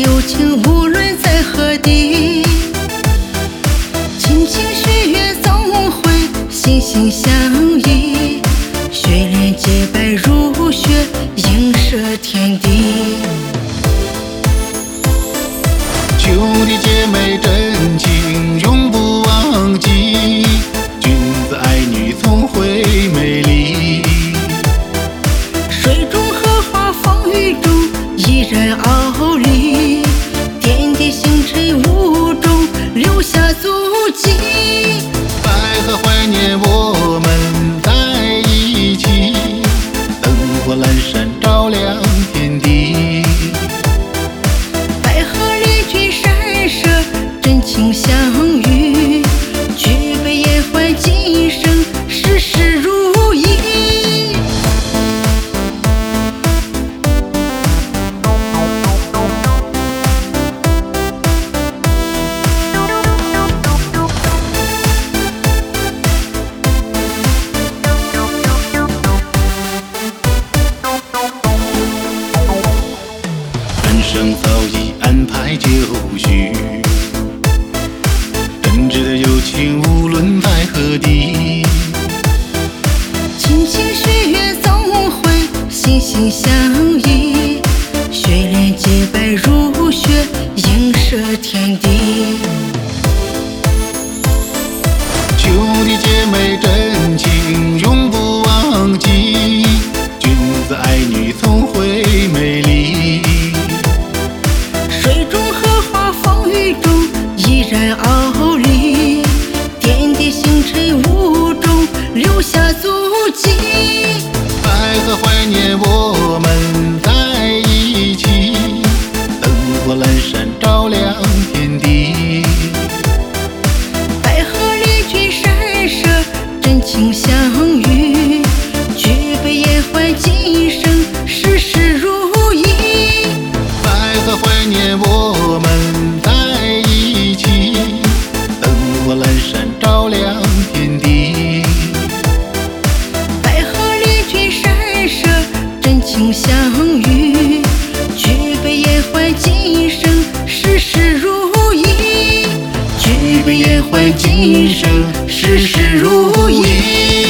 友情无论在何地，亲情血缘总会心心相依，血连洁白如雪，映射天地。 兄弟姐妹真情永不忘记，君子爱女总会美丽。 水中荷花风雨中依然傲立，点滴星辰雾中留下足迹。 百合怀念我们在一起，灯火阑珊照亮天地。 百合丽君闪射，真情相遇，举杯言欢今生，事事如意。 人生早已安排就绪，真挚的友情无论在何地， 亲情血缘总会心心相依，血连洁白如雪，映射天地。 兄弟姐妹真情永不忘记，君子爱女总会美丽。 水中荷花风雨中依然傲立，点滴星辰雾中留下足迹。 百合怀念我们在一起，灯火阑珊照亮天地。 百合丽君闪射，真情相遇，举杯言欢今生，事事如意。 百合怀念我们在一起，灯火阑珊照亮天地。 百合丽君闪射，真情相遇，举杯言欢今生，事事如意。举杯言欢今生，事事如意。